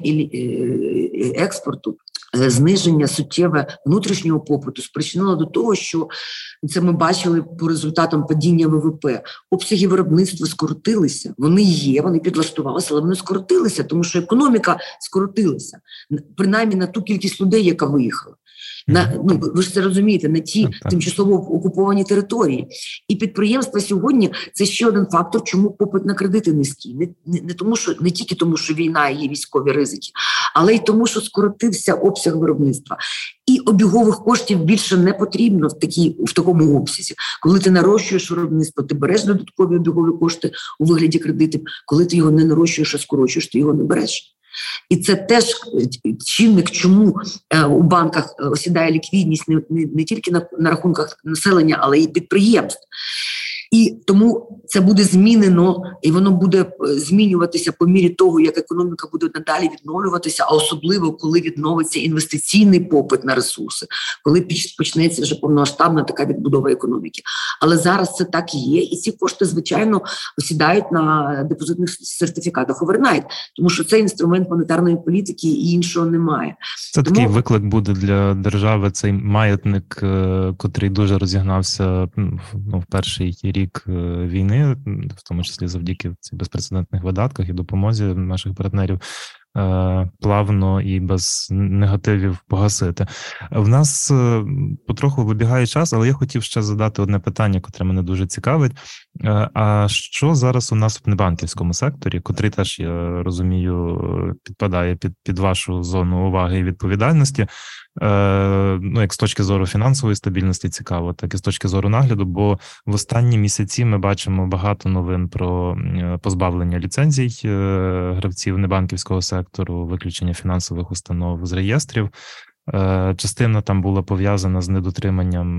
експорту, зниження суттєве внутрішнього попиту спричинило до того, що це ми бачили по результатам падіння В В П. Обсяги виробництва скоротилися, вони є, вони підлаштувалися, але вони скоротилися, тому що економіка скоротилася, принаймні на ту кількість людей, яка виїхала. На, ну, ви ж це розумієте, на ті тимчасово окуповані території. І підприємства сьогодні – це ще один фактор, чому попит на кредити низький. Не, не, не, тому, що, не тільки тому, що війна і є військові ризики, але й тому, що скоротився обсяг виробництва. І обігових коштів більше не потрібно в, такій, в такому обсязі. Коли ти нарощуєш виробництво, ти береш додаткові обігові кошти у вигляді кредитів. Коли ти його не нарощуєш, а скорочуєш, ти його не береш. І це теж чинник, чому е, у банках осідає ліквідність не, не, не тільки на, на рахунках населення, але й підприємств. І тому це буде змінено, і воно буде змінюватися по мірі того, як економіка буде надалі відновлюватися, а особливо, коли відновиться інвестиційний попит на ресурси, коли почнеться вже повномасштабна така відбудова економіки. Але зараз це так і є, і ці кошти, звичайно, осідають на депозитних сертифікатах овернайт, тому що це інструмент монетарної політики і іншого немає. Це тому... такий виклик буде для держави, цей маятник, котрий дуже розігнався ну, в перший рік війни, в тому числі завдяки цих безпрецедентних видатках і допомозі наших партнерів, плавно і без негативів погасити. В нас потроху вибігає час, але я хотів ще задати одне питання, котре мене дуже цікавить. А що зараз у нас в небанківському секторі, котрий теж, я розумію, підпадає під, під вашу зону уваги і відповідальності, ну, як з точки зору фінансової стабільності цікаво, так і з точки зору нагляду, бо в останні місяці ми бачимо багато новин про позбавлення ліцензій гравців небанківського сектору, виключення фінансових установ з реєстрів. Частина там була пов'язана з недотриманням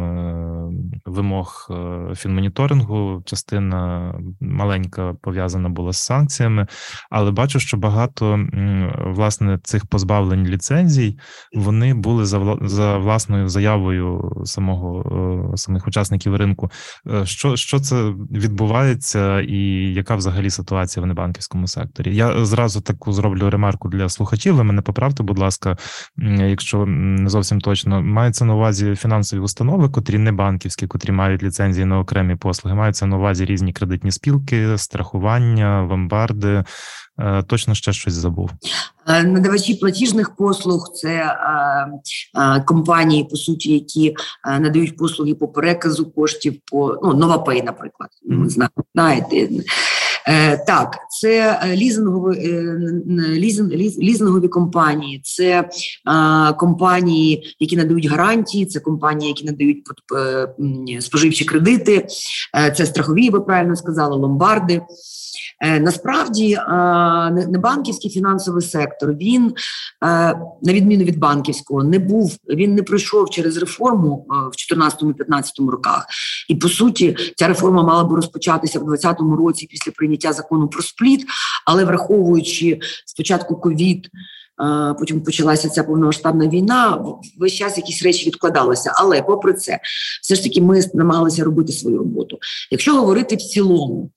вимог фінмоніторингу, частина маленька пов'язана була з санкціями, але бачу, що багато, власне, цих позбавлень ліцензій, вони були за, за власною заявою самого, самих учасників ринку. Що, що це відбувається і яка взагалі ситуація в небанківському секторі? Я зразу таку зроблю ремарку для слухачів, ви мене поправте, будь ласка, якщо не зовсім точно. Мається на увазі фінансові установи, котрі не банківські, котрі мають ліцензії на окремі послуги. Маються на увазі різні кредитні спілки, страхування, ломбарди. Точно ще щось забув. Надавачі платіжних послуг – це а, а, компанії, по суті, які а, надають послуги по переказу коштів, по ну, NovaPay, наприклад. Mm-hmm. Знаєте. Е, так, це лізингові, е, лізин, ліз, лізингові компанії, це е, компанії, які надають гарантії, це компанії, які надають е, споживчі кредити, е, це страхові, ви правильно сказали, ломбарди. Е, насправді, е, небанківський фінансовий сектор, він, е, на відміну від банківського, не був, він не пройшов через реформу е, в чотирнадцятому-п'ятнадцятому роках. І, по суті, ця реформа мала би розпочатися в двадцятому році після прийняття закону про спліт, але враховуючи спочатку ковід, потім почалася ця повномасштабна війна, весь час якісь речі відкладалися. Але, попри це, все ж таки ми намагалися робити свою роботу. Якщо говорити в цілому,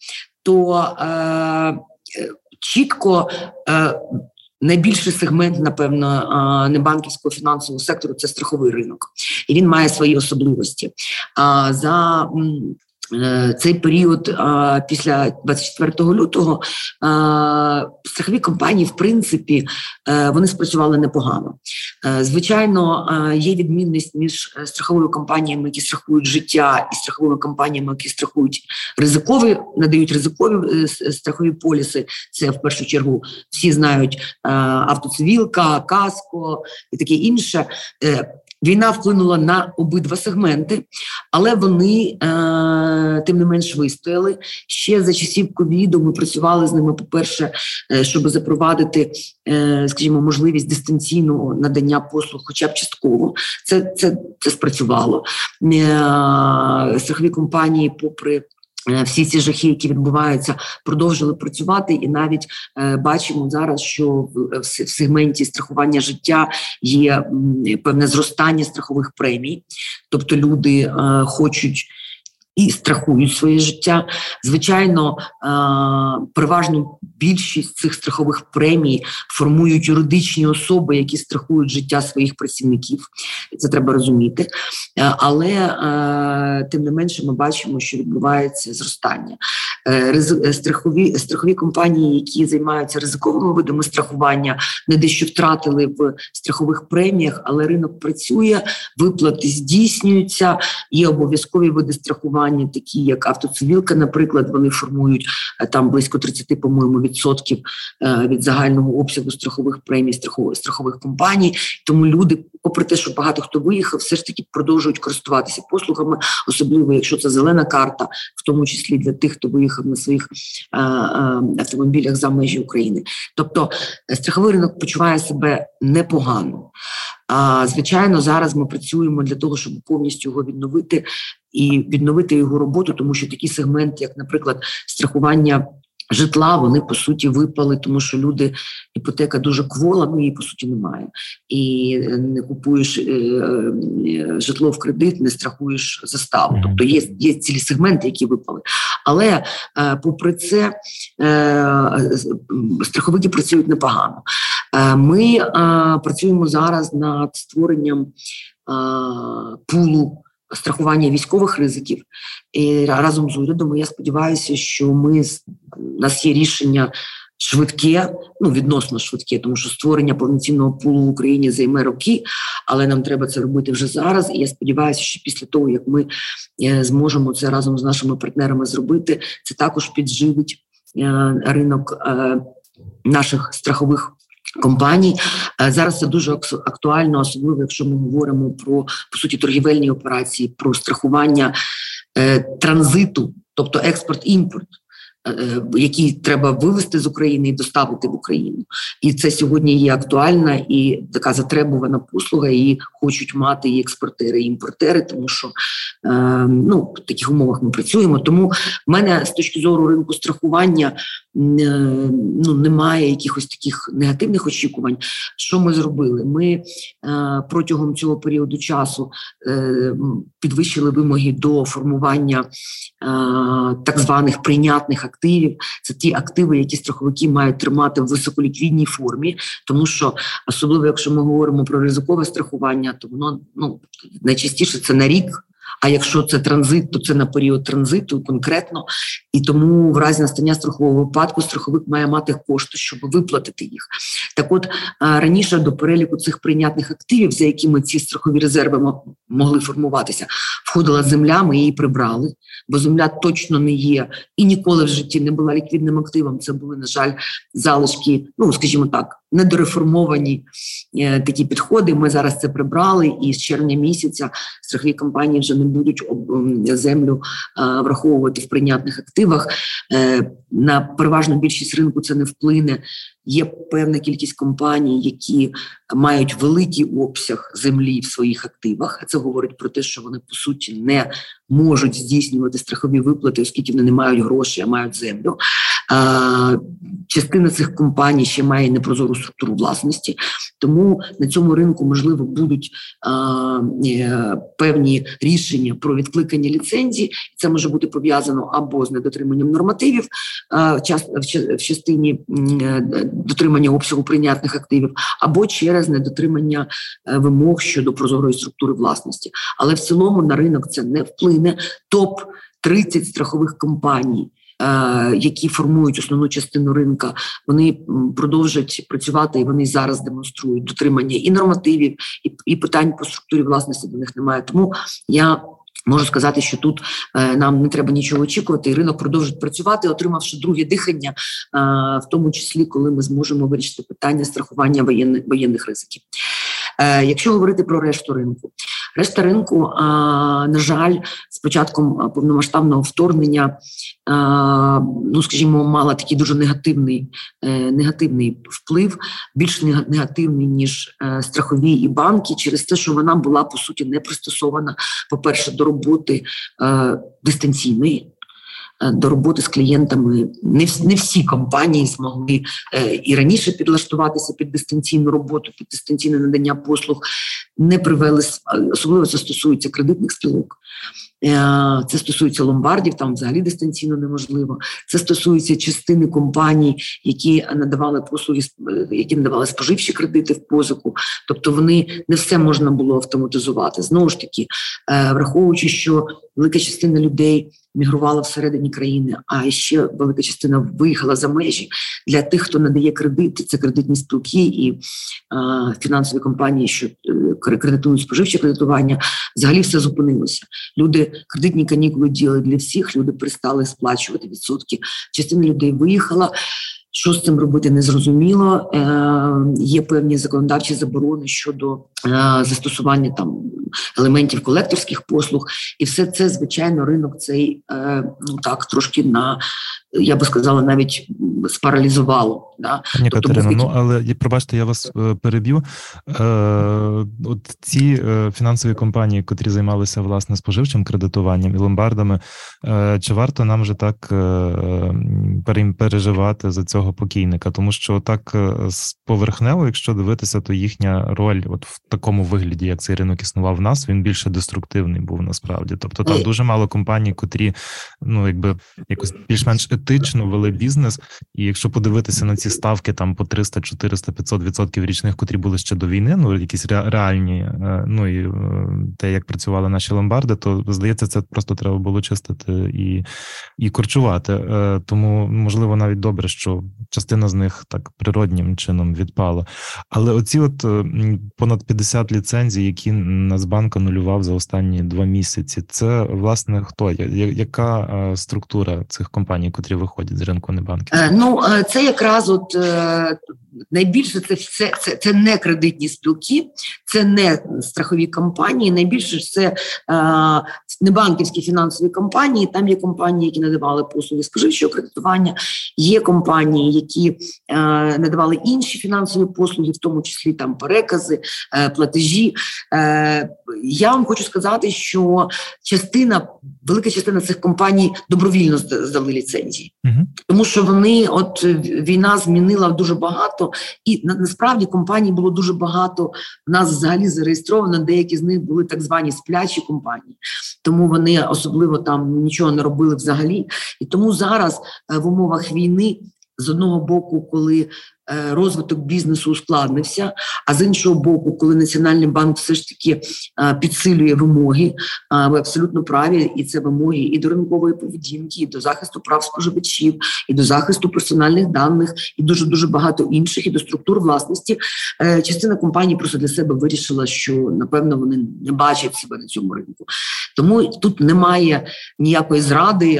то е, чітко е, найбільший сегмент, напевно, небанківського фінансового сектору – це страховий ринок. І він має свої особливості. За цей період після двадцять четвертого лютого страхові компанії, в принципі, вони спрацювали непогано. Звичайно, є відмінність між страховими компаніями, які страхують життя, і страховими компаніями, які страхують ризикові, надають ризикові страхові поліси. Це, в першу чергу, всі знають автоцивілка, каско і таке інше. Війна вплинула на обидва сегменти, але вони, е, тим не менш, вистояли. Ще за часів ковіду ми працювали з ними, по-перше, е, щоб запровадити, е, скажімо, можливість дистанційного надання послуг хоча б частково. Це, це, це спрацювало. Е, страхові компанії, попри всі ці жахи, які відбуваються, продовжили працювати, і навіть е, бачимо зараз, що в, в сегменті страхування життя є м, певне зростання страхових премій, тобто люди е, хочуть і страхують своє життя. Звичайно, переважну більшість цих страхових премій формують юридичні особи, які страхують життя своїх працівників. Це треба розуміти. Але, тим не менше, ми бачимо, що відбувається зростання. Страхові, страхові компанії, які займаються ризиковими видами страхування, не дещо втратили в страхових преміях, але ринок працює, виплати здійснюються, є обов'язкові види страхування, такі як автоцивілка, наприклад, вони формують там близько тридцять, по-моєму, відсотків від загального обсягу страхових премій страхових, страхових компаній. Тому люди, попри те, що багато хто виїхав, все ж таки продовжують користуватися послугами, особливо якщо це зелена карта, в тому числі для тих, хто виїхав на своїх а, а, автомобілях за межі України. Тобто страховий ринок почуває себе непогано. А, звичайно, зараз ми працюємо для того, щоб повністю його відновити і відновити його роботу, тому що такі сегменти, як, наприклад, страхування житла, вони, по суті, випали, тому що люди, іпотека дуже квола, ну її, по суті, немає. І не купуєш е, е, житло в кредит, не страхуєш заставу. Тобто є, є цілі сегменти, які випали. Але, е, попри це, е, страховики працюють непогано. Е, ми е, працюємо зараз над створенням е, пулу страхування військових ризиків. І разом з урядом, я сподіваюся, що ми, у нас є рішення швидке, ну, відносно швидке, тому що створення повноцінного пулу в Україні займе роки, але нам треба це робити вже зараз. І я сподіваюся, що після того, як ми зможемо це разом з нашими партнерами зробити, це також підживить ринок наших страхових компаній. Зараз це дуже актуально, особливо якщо ми говоримо про, по суті, торгівельні операції, про страхування е, транзиту, тобто експорт-імпорт, е, який треба вивезти з України і доставити в Україну. І це сьогодні є актуальна і така затребувана послуга, і хочуть мати і експортери, і імпортери, тому що е, ну, в таких умовах ми працюємо. Тому в мене з точки зору ринку страхування ну, немає якихось таких негативних очікувань. Що ми зробили? Ми е, протягом цього періоду часу е, підвищили вимоги до формування е, так званих прийнятних активів. Це ті активи, які страховики мають тримати в високоліквідній формі, тому що, особливо якщо ми говоримо про ризикове страхування, то воно ну, найчастіше це на рік. А якщо це транзит, то це на період транзиту конкретно. І тому в разі настання страхового випадку страховик має мати кошти, щоб виплатити їх. Так от, раніше до переліку цих прийнятних активів, за якими ці страхові резерви могли формуватися, входила земля, ми її прибрали, бо земля точно не є і ніколи в житті не була ліквідним активом. Це були, на жаль, залишки, ну, скажімо так, недореформовані е, такі підходи. Ми зараз це прибрали, і з червня місяця страхові компанії вже не будуть об, землю е, враховувати в прийнятних активах. Е, на переважну більшість ринку це не вплине. Є певна кількість компаній, які мають великий обсяг землі в своїх активах. Це говорить про те, що вони, по суті, не можуть здійснювати страхові виплати, оскільки вони не мають грошей, а мають землю. Частина цих компаній ще має непрозору структуру власності, тому на цьому ринку, можливо, будуть певні рішення про відкликання ліцензій. Це може бути пов'язано або з недотриманням нормативів в частині дотримання обсягу прийнятних активів, або через недотримання вимог щодо прозорої структури власності. Але в цілому на ринок це не вплине. топ тридцять страхових компаній, які формують основну частину ринка, вони продовжують працювати, і вони зараз демонструють дотримання і нормативів, і, і питань по структурі власності до них немає. Тому я можу сказати, що тут е, нам не треба нічого очікувати, і ринок продовжить працювати, отримавши друге дихання, е, в тому числі, коли ми зможемо вирішити питання страхування воєнних, воєнних ризиків. Е, якщо говорити про решту ринку, решта ринку, е, на жаль, з початком повномасштабного вторгнення, е, ну, скажімо, мала такий дуже негативний, е, негативний вплив, більш негативний, ніж е, страхові і банки, через те, що вона була, по суті, не пристосована, по-перше, до роботи е, дистанційної, до роботи з клієнтами. Не всі, не всі компанії змогли е, і раніше підлаштуватися під дистанційну роботу, під дистанційне надання послуг, не привели, особливо це стосується кредитних спілок. Це стосується ломбардів, там взагалі дистанційно неможливо. Це стосується частини компаній, які надавали послуги, які надавали споживчі кредити в позику. Тобто вони не все можна було автоматизувати. Знову ж таки, враховуючи, що велика частина людей мігрувала всередині країни, а ще велика частина виїхала за межі. Для тих, хто надає кредити, це кредитні спілки і е, фінансові компанії, що кредитують споживче кредитування, взагалі все зупинилося. Люди, кредитні канікули діяли для всіх, люди перестали сплачувати відсотки. Частина людей виїхала. Що з цим робити, незрозуміло. Е, є певні законодавчі заборони щодо е, застосування там елементів колекторських послуг. І все це, звичайно, ринок цей, е, ну так, трошки на, я би сказала, навіть спаралізувало. Да? Пані тобто, Катерино, був... ну, але, пробачте, я вас переб'ю. Е, от ці е, фінансові компанії, котрі займалися, власне, споживчим кредитуванням і ломбардами, е, чи варто нам вже так е, переживати за цього покійника, тому що так поверхнево, якщо дивитися, то їхня роль от в такому вигляді, як цей ринок існував в нас, він більше деструктивний був насправді. Тобто там дуже мало компаній, котрі, ну, якби якось більш-менш етично вели бізнес, і якщо подивитися на ці ставки там по триста, чотириста, п'ятсот відсотків річних, котрі були ще до війни, ну, якісь реальні, ну, і те, як працювали наші ломбарди, то, здається, це просто треба було чистити і, і корчувати. Тому, можливо, навіть добре, що частина з них так природнім чином відпала. Але оці от понад п'ятдесят ліцензій, які Нацбанк анулював за останні два місяці, це, власне, хто? Яка структура цих компаній, котрі виходять з ринку небанків? Ну, це якраз от найбільше це, це, це, це не кредитні спілки, це не страхові компанії, найбільше це е, небанківські фінансові компанії, там є компанії, які надавали послуги споживчого кредитування, є компанії, які е, надавали інші фінансові послуги, в тому числі там перекази, е, платежі. Е, я вам хочу сказати, що частина, велика частина цих компаній добровільно здали ліцензії, угу. Тому що вони, от війна змінила дуже багато, і на, насправді компаній було дуже багато, в нас взагалі зареєстровано, деякі з них були так звані сплячі компанії, тому вони особливо там нічого не робили взагалі. І тому зараз в умовах війни, з одного боку, коли розвиток бізнесу ускладнився, а з іншого боку, коли Національний банк все ж таки підсилює вимоги, ви абсолютно праві, і це вимоги і до ринкової поведінки, і до захисту прав споживачів, і до захисту персональних даних, і дуже-дуже багато інших, і до структур власності. Частина компаній просто для себе вирішила, що, напевно, вони не бачать себе на цьому ринку. Тому тут немає ніякої зради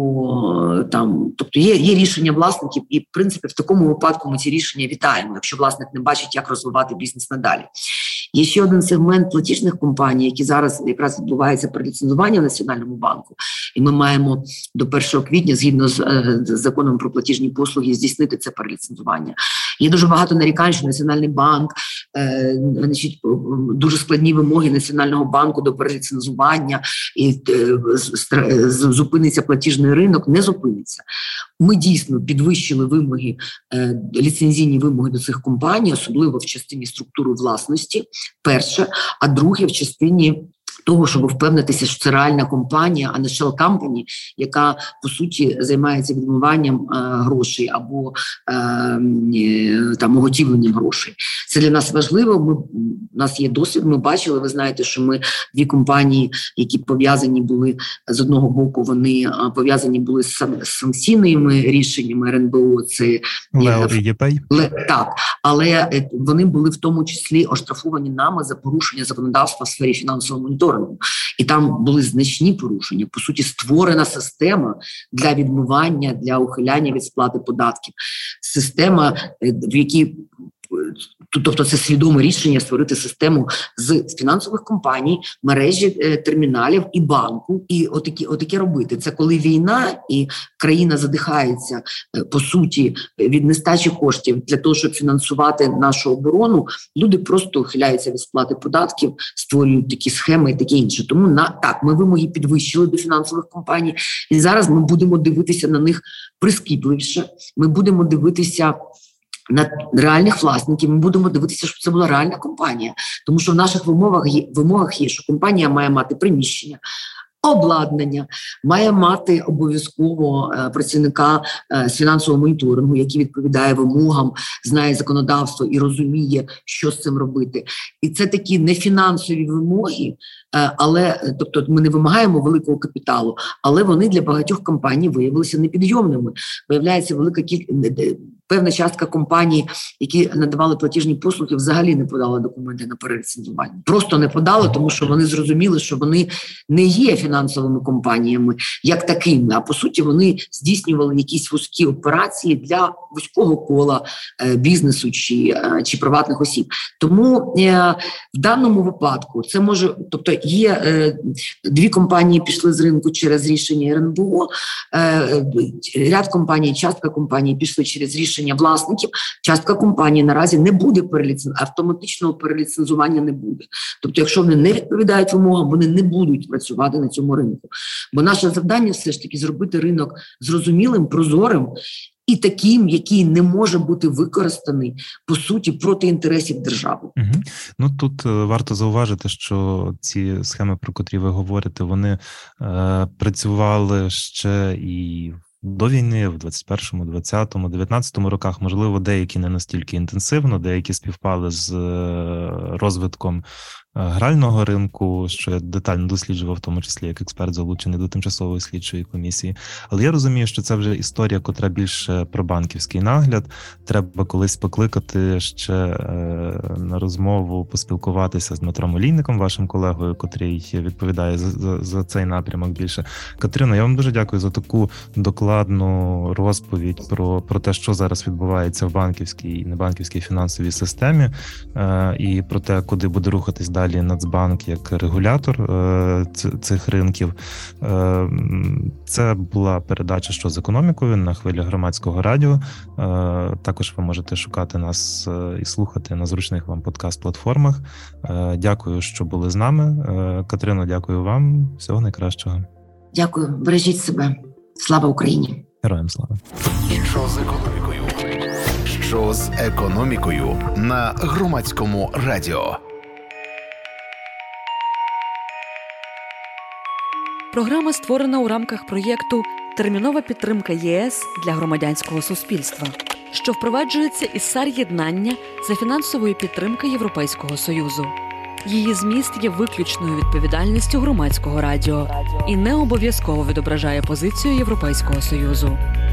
або там, тобто є, є рішення власників, і, в принципі, в такому випадку ми ці рішення вітаємо, якщо власник не бачить, як розвивати бізнес надалі. Є ще один сегмент платіжних компаній, які зараз якраз відбувається переліцензування в Національному банку, і ми маємо до першого квітня, згідно з, з законом про платіжні послуги, здійснити це переліцензування. Є дуже багато нарікань, що Національний банк, е, значить, дуже складні вимоги Національного банку до переліцензування, і е, зупиниться платіжний ринок. Не зупиниться. Ми дійсно підвищили вимоги, е, ліцензійні вимоги до цих компаній, особливо в частині структури власності, перше, а друге в частині того, щоб впевнитися, що це реальна компанія, а не shell company, яка, по суті, займається відмиванням е, грошей або е, там, оготівленням грошей. Це для нас важливо. Ми, у нас є досвід, ми бачили, ви знаєте, що ми дві компанії, які пов'язані були, з одного боку, вони пов'язані були з санкційними рішеннями ер ен бе о, це Лео і ЄПей. Так, але вони були в тому числі оштрафовані нами за порушення законодавства в сфері фінансового моніторингу. І там були значні порушення. По суті, створена система для відмивання, для ухиляння від сплати податків. Система, в якій, тобто це свідоме рішення створити систему з фінансових компаній, мережі терміналів і банку. І отакі, отаке робити. Це коли війна і країна задихається, по суті, від нестачі коштів для того, щоб фінансувати нашу оборону, люди просто ухиляються від сплати податків, створюють такі схеми і таке інше. Тому на так, ми вимоги підвищили до фінансових компаній, і зараз ми будемо дивитися на них прискіпливіше, ми будемо дивитися на реальних власників, ми будемо дивитися, щоб це була реальна компанія. Тому що в наших вимогах є, вимогах є, що компанія має мати приміщення, обладнання, має мати обов'язково е, працівника е, з фінансового моніторингу, який відповідає вимогам, знає законодавство і розуміє, що з цим робити. І це такі нефінансові вимоги, е, але, тобто ми не вимагаємо великого капіталу, але вони для багатьох компаній виявилися непідйомними. Виявляється, велика кількість, певна частка компаній, які надавали платіжні послуги, взагалі не подали документи на переліцензування. Просто не подали, тому що вони зрозуміли, що вони не є фінансовими компаніями як такими, а по суті вони здійснювали якісь вузькі операції для вузького кола е, бізнесу чи, е, чи приватних осіб. Тому е, в даному випадку це може, тобто є е, дві компанії пішли з ринку через рішення ер ен бе о, е, ряд компаній, частка компаній пішли через рішення власників, частка компанії наразі не буде переліцензувати, автоматичного переліцензування не буде. Тобто, якщо вони не відповідають вимогам, вони не будуть працювати на цьому ринку. Бо наше завдання все ж таки зробити ринок зрозумілим, прозорим і таким, який не може бути використаний, по суті, проти інтересів держави. Угу. Ну, тут варто зауважити, що ці схеми, про котрі ви говорите, вони е, працювали ще і до війни, в двадцять першому, двадцятому, дев'ятнадцятому роках, можливо, деякі не настільки інтенсивно, деякі співпали з розвитком грального ринку, що я детально досліджував, в тому числі як експерт, залучений до тимчасової слідчої комісії. Але я розумію, що це вже історія, котра більше про банківський нагляд. Треба колись покликати ще на розмову, поспілкуватися з Дмитром Олійником, вашим колегою, котрий відповідає за, за, за цей напрямок більше. Катерино, я вам дуже дякую за таку докладну розповідь про, про те, що зараз відбувається в банківській і небанківській фінансовій системі, і про те, куди буде рухатись далі Нацбанк як регулятор е, цих ринків. Е, це була передача «Що з економікою» на хвилі Громадського радіо. Е, також ви можете шукати нас і слухати на зручних вам подкаст-платформах. Е, дякую, що були з нами. Е, Катерино, дякую вам. Всього найкращого. Дякую. Бережіть себе. Слава Україні. Героям слава. Що з економікою? Що з економікою на Громадському радіо? Програма створена у рамках проєкту «Термінова підтримка ЄС для громадянського суспільства», що впроваджується із САР-єднання за фінансової підтримки Європейського Союзу. Її зміст є виключною відповідальністю Громадського радіо і не обов'язково відображає позицію Європейського Союзу.